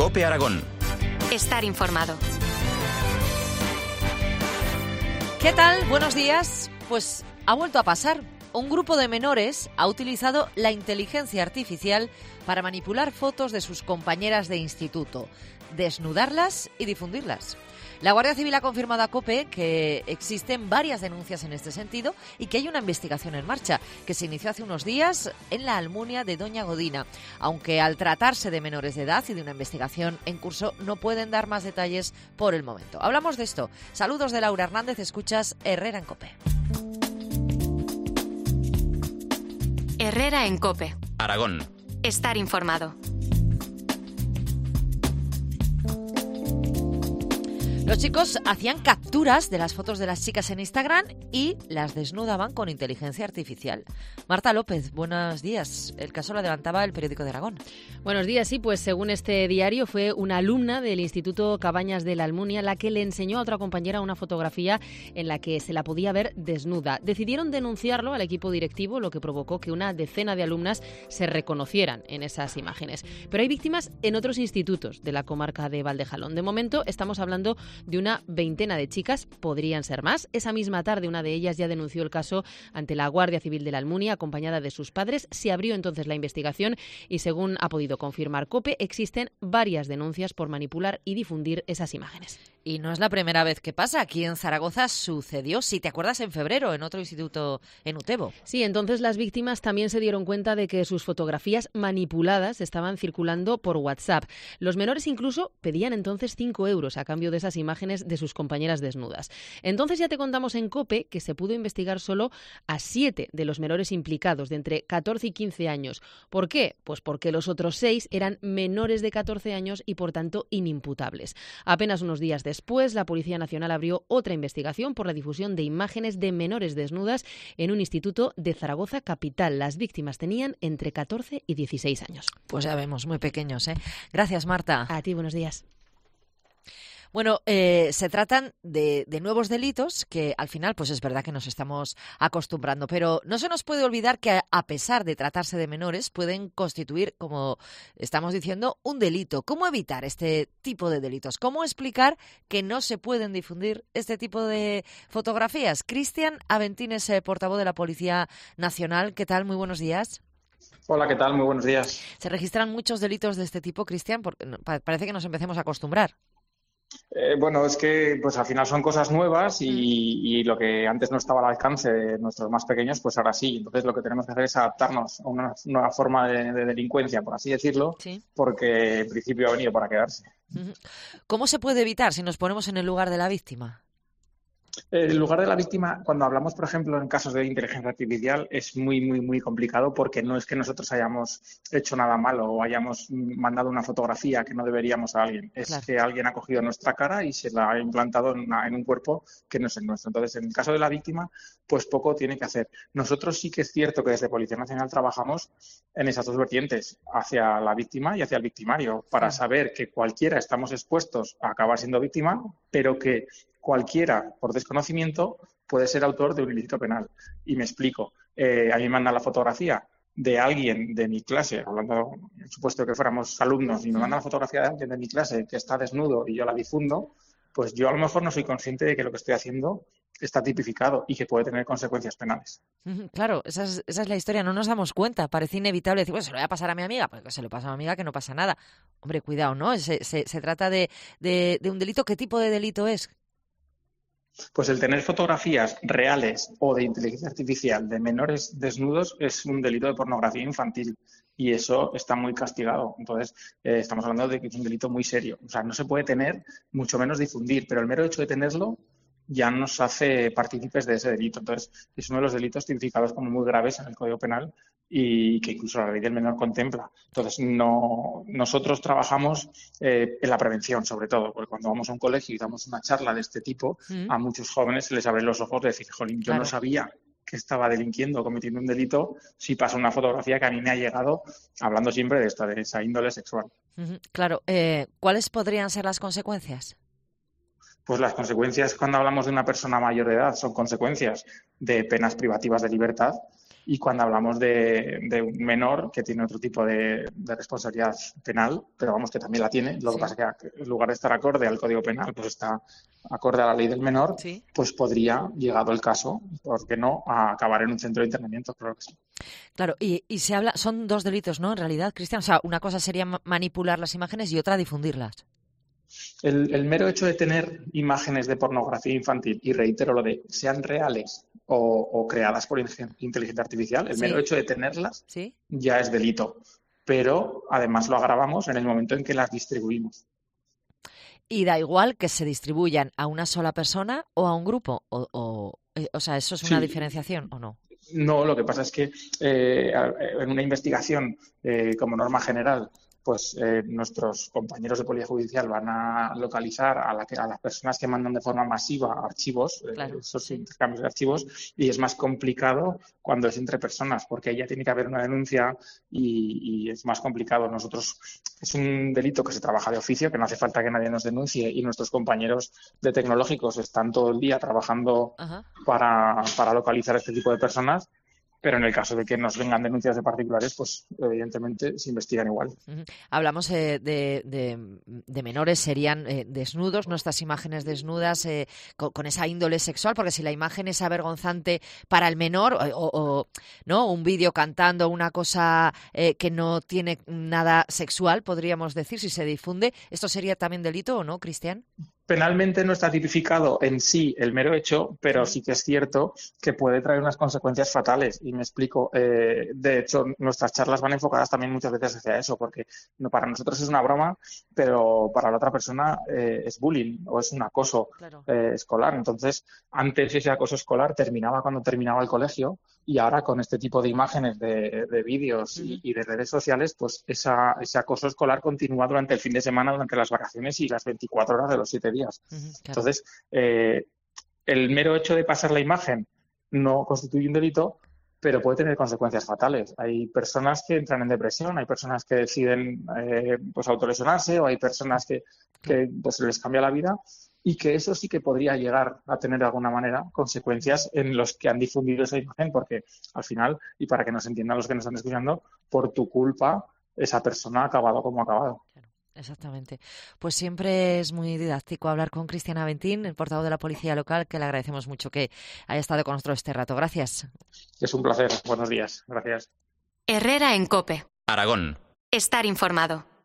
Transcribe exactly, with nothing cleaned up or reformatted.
COPE Aragón. Estar informado. ¿Qué tal? Buenos días. Pues ha vuelto a pasar. Un grupo de menores ha utilizado la inteligencia artificial para manipular fotos de sus compañeras de instituto, desnudarlas y difundirlas. La Guardia Civil ha confirmado a COPE que existen varias denuncias en este sentido y que hay una investigación en marcha que se inició hace unos días en la Almunia de Doña Godina, aunque al tratarse de menores de edad y de una investigación en curso no pueden dar más detalles por el momento. Hablamos de esto. Saludos de Laura Hernández, escuchas Herrera en COPE. Herrera en COPE. Aragón. Estar informado. Los chicos hacían capturas de las fotos de las chicas en Instagram y las desnudaban con inteligencia artificial. Marta López, buenos días. El caso lo adelantaba el Periódico de Aragón. Buenos días, sí, pues según este diario fue una alumna del Instituto Cabañas de la Almunia la que le enseñó a otra compañera una fotografía en la que se la podía ver desnuda. Decidieron denunciarlo al equipo directivo, lo que provocó que una decena de alumnas se reconocieran en esas imágenes. Pero hay víctimas en otros institutos de la comarca de Valdejalón. De momento estamos hablando de una veintena de chicas, podrían ser más. Esa misma tarde una de ellas ya denunció el caso ante la Guardia Civil de la Almunia, acompañada de sus padres. Se abrió entonces la investigación y, según ha podido confirmar COPE, existen varias denuncias por manipular y difundir esas imágenes. Y no es la primera vez que pasa. Aquí en Zaragoza sucedió, si te acuerdas, en febrero, en otro instituto en Utebo. Sí, entonces las víctimas también se dieron cuenta de que sus fotografías manipuladas estaban circulando por WhatsApp. Los menores incluso pedían entonces cinco euros a cambio de esas imágenes de sus compañeras desnudas. Entonces ya te contamos en COPE que se pudo investigar solo a siete de los menores implicados, de entre catorce y quince años. ¿Por qué? Pues porque los otros seis eran menores de catorce años y, por tanto, inimputables. Apenas unos días después, Después, la Policía Nacional abrió otra investigación por la difusión de imágenes de menores desnudas en un instituto de Zaragoza capital. Las víctimas tenían entre catorce y dieciséis años. Pues ya vemos, muy pequeños, ¿eh? Gracias, Marta. A ti, buenos días. Bueno, eh, se tratan de, de nuevos delitos que al final, pues es verdad que nos estamos acostumbrando, pero no se nos puede olvidar que a pesar de tratarse de menores, pueden constituir, como estamos diciendo, un delito. ¿Cómo evitar este tipo de delitos? ¿Cómo explicar que no se pueden difundir este tipo de fotografías? Cristian Aventines, eh, portavoz de la Policía Nacional, ¿qué tal? Muy buenos días. Hola, ¿qué tal? Muy buenos días. ¿Se registran muchos delitos de este tipo, Cristian? Porque parece que nos empecemos a acostumbrar. Eh, bueno, es que pues al final son cosas nuevas y, y lo que antes no estaba al alcance de nuestros más pequeños, pues ahora sí. Entonces lo que tenemos que hacer es adaptarnos a una nueva forma de, de delincuencia, por así decirlo, sí. Porque en principio ha venido para quedarse. ¿Cómo se puede evitar si nos ponemos en el lugar de la víctima? El lugar de la víctima, cuando hablamos, por ejemplo, en casos de inteligencia artificial, es muy, muy, muy complicado porque no es que nosotros hayamos hecho nada malo o hayamos mandado una fotografía que no deberíamos a alguien. Es claro. Que alguien ha cogido nuestra cara y se la ha implantado en, una, en un cuerpo que no es el nuestro. Entonces, en el caso de la víctima, pues poco tiene que hacer. Nosotros sí que es cierto que desde Policía Nacional trabajamos en esas dos vertientes, hacia la víctima y hacia el victimario, para saber que cualquiera estamos expuestos a acabar siendo víctima, pero que cualquiera, por desconocimiento, puede ser autor de un ilícito penal. Y me explico. Eh, a mí me mandan la fotografía de alguien de mi clase, hablando, en supuesto que fuéramos alumnos, y me mandan la fotografía de alguien de mi clase que está desnudo y yo la difundo, pues yo a lo mejor no soy consciente de que lo que estoy haciendo está tipificado y que puede tener consecuencias penales. Claro, esa es, esa es la historia, no nos damos cuenta, parece inevitable decir, bueno, se lo voy a pasar a mi amiga, pues se lo pasa a mi amiga que no pasa nada. Hombre, cuidado, ¿no? Se, se, se trata de, de, de un delito. ¿Qué tipo de delito es? Pues el tener fotografías reales o de inteligencia artificial de menores desnudos es un delito de pornografía infantil y eso está muy castigado. Entonces, eh, estamos hablando de que es un delito muy serio. O sea, no se puede tener, mucho menos difundir, pero el mero hecho de tenerlo ya nos hace partícipes de ese delito. Entonces, es uno de los delitos tipificados como muy graves en el Código Penal y que incluso la ley del menor contempla. Entonces, no, nosotros trabajamos eh, en la prevención, sobre todo, porque cuando vamos a un colegio y damos una charla de este tipo, mm. a muchos jóvenes se les abren los ojos de decir, jolín, yo claro. no sabía que estaba delinquiendo, cometiendo un delito, si pasa una fotografía que a mí me ha llegado, hablando siempre de esta, de esa índole sexual. Mm-hmm. Claro. Eh, ¿Cuáles podrían ser las consecuencias? Pues las consecuencias, cuando hablamos de una persona mayor de edad, son consecuencias de penas privativas de libertad y cuando hablamos de, de un menor que tiene otro tipo de, de responsabilidad penal, pero vamos, que también la tiene, lo Sí. que pasa es que en lugar de estar acorde al Código Penal, pues está acorde a la ley del menor, Sí. pues podría, llegado el caso, ¿por qué no?, a acabar en un centro de internamiento, claro que sí. Claro, y, y se habla, son dos delitos, ¿no? En realidad, Cristian, o sea, una cosa sería ma- manipular las imágenes y otra difundirlas. El, el mero hecho de tener imágenes de pornografía infantil, y reitero lo de sean reales o, o creadas por in- inteligencia artificial, el Sí. mero hecho de tenerlas ¿Sí? ya es delito. Pero además lo agravamos en el momento en que las distribuimos. Y da igual que se distribuyan a una sola persona o a un grupo, o, o, eh, o sea, ¿eso es una Sí. diferenciación o no? No, lo que pasa es que eh, en una investigación eh, como norma general, pues eh, nuestros compañeros de Policía Judicial van a localizar a, la que, a las personas que mandan de forma masiva archivos, eh, Claro, esos sí. intercambios de archivos, y es más complicado cuando es entre personas, porque ahí ya tiene que haber una denuncia y, y es más complicado. Nosotros, es un delito que se trabaja de oficio, que no hace falta que nadie nos denuncie, y nuestros compañeros de tecnológicos están todo el día trabajando Ajá. para, para localizar este tipo de personas, pero en el caso de que nos vengan denuncias de particulares, pues evidentemente se investigan igual. Ujú. Hablamos eh, de, de, de menores, serían eh, desnudos, nuestras imágenes desnudas eh, con, con esa índole sexual, porque si la imagen es avergonzante para el menor, o, o- o, no, un vídeo cantando una cosa eh, que no tiene nada sexual, podríamos decir, si se difunde, ¿esto sería también delito o no, Cristian? Penalmente no está tipificado en sí el mero hecho, pero Sí. sí que es cierto que puede traer unas consecuencias fatales. Y me explico. Eh, de hecho, nuestras charlas van enfocadas también muchas veces hacia eso, porque no, para nosotros es una broma, pero para la otra persona eh, es bullying o es un acoso Claro. eh, escolar. Entonces, antes ese acoso escolar terminaba cuando terminaba el colegio, y ahora con este tipo de imágenes, de, de vídeos y, Ujú. y de redes sociales, pues esa, ese acoso escolar continúa durante el fin de semana, durante las vacaciones y las veinticuatro horas de los siete días. Ujú, claro. Entonces, eh, el mero hecho de pasar la imagen no constituye un delito, pero puede tener consecuencias fatales. Hay personas que entran en depresión, hay personas que deciden eh, pues autolesionarse, o hay personas que, que pues, les cambia la vida, y que eso sí que podría llegar a tener de alguna manera consecuencias en los que han difundido esa imagen, porque al final, y para que nos entiendan los que nos están escuchando, por tu culpa esa persona ha acabado como ha acabado. Claro, exactamente. Pues siempre es muy didáctico hablar con Cristian Aventín, el portavoz de la Policía Local, que le agradecemos mucho que haya estado con nosotros este rato. Gracias. Es un placer. Buenos días. Gracias. Herrera en COPE. Aragón. Estar informado.